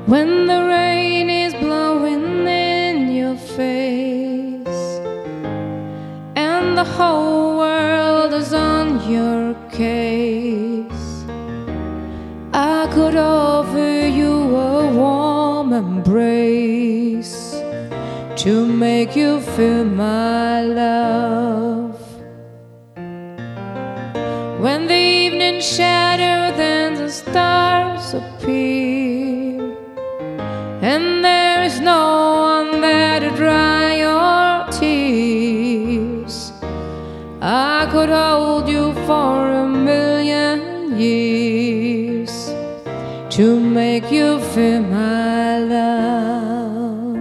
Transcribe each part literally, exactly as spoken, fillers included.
When the rain is blowing in your face and the whole world is on your case, I could offer you a warm embrace to make you feel my love. When the evening shadows and the stars appear, and there is no one there to dry your tears, I could hold you for a million years to make you feel my love.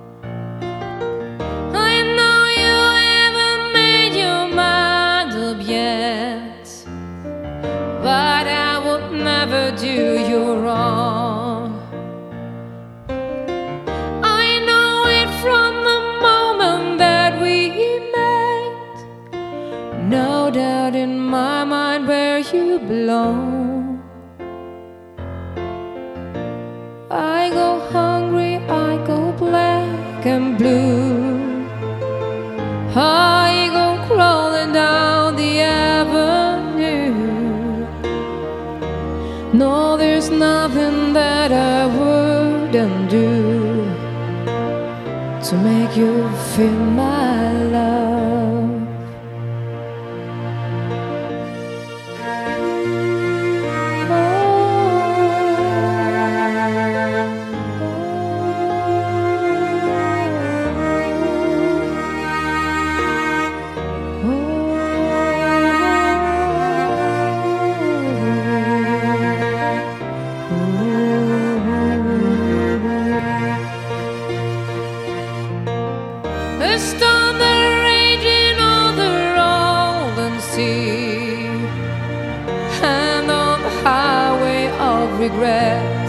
I know you haven't made your mind up yet, but I would never do you wrong. I know it from the moment that we met, no doubt in my mind where you belong. I go hungry, I go black and blue, I go crawling down the avenue. No, there's nothing that I wouldn't do to make you feel my love. A storm that raging on the rolling sea, and on the highway of regret,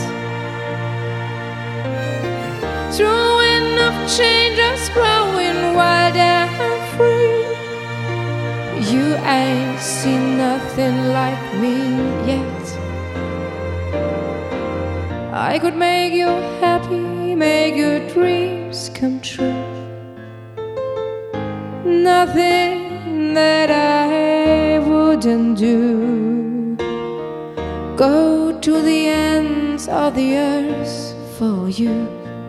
through wind of change that's growing wild and free. You ain't seen nothing like me yet. I could make you happy, make your dreams come true. Nothing that I wouldn't do. Go to the ends of the earth for you,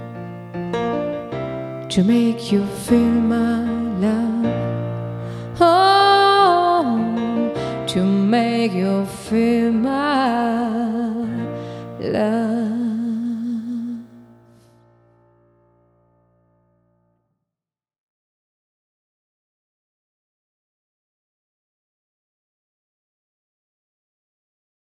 to make you feel my love. Oh, to make you feel my